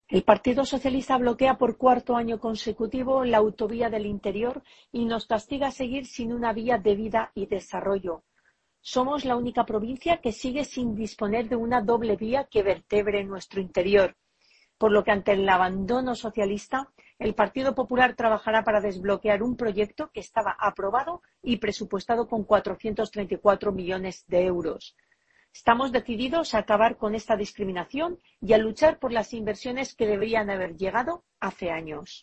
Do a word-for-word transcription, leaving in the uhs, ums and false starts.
El Partido Socialista bloquea por cuarto año consecutivo la autovía del interior y nos castiga a seguir sin una vía de vida y desarrollo. Somos la única provincia que sigue sin disponer de una doble vía que vertebre nuestro interior, por lo que ante el abandono socialista, el Partido Popular trabajará para desbloquear un proyecto que estaba aprobado y presupuestado con cuatrocientos treinta y cuatro millones de euros. Estamos decididos a acabar con esta discriminación y a luchar por las inversiones que deberían haber llegado hace años.